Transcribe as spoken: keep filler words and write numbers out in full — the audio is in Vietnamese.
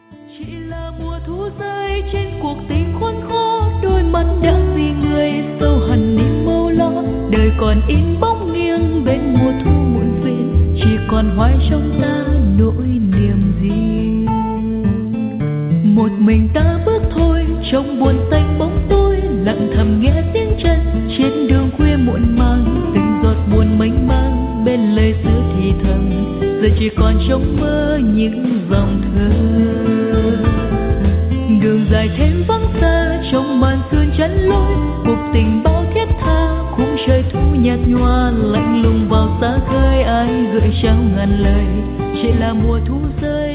Chỉ là mùa thu rơi trên cuộc tình khốn khó, đôi mắt đã vì người sâu hằn niềm mâu lo. Đời còn in bóng nghiêng bên mùa thu muộn phiền, chỉ còn hoài trong ta nỗi niềm riêng. Một mình ta bước thôi trong buồn tanh bóng tối, lặng thầm nghe tiếng chân trên đường khuya muộn màng. Từng giọt buồn mênh mang bên lời xưa thì thầm, giờ chỉ còn trong mơ những dòng thơ. Đường dài thêm vắng xa trong màn sương chắn lối, cuộc tình bao thiết tha khung trời thu nhạt nhòa lạnh lùng vào xa khơi. Ai gợi trao ngàn lời, chỉ là mùa thu rơi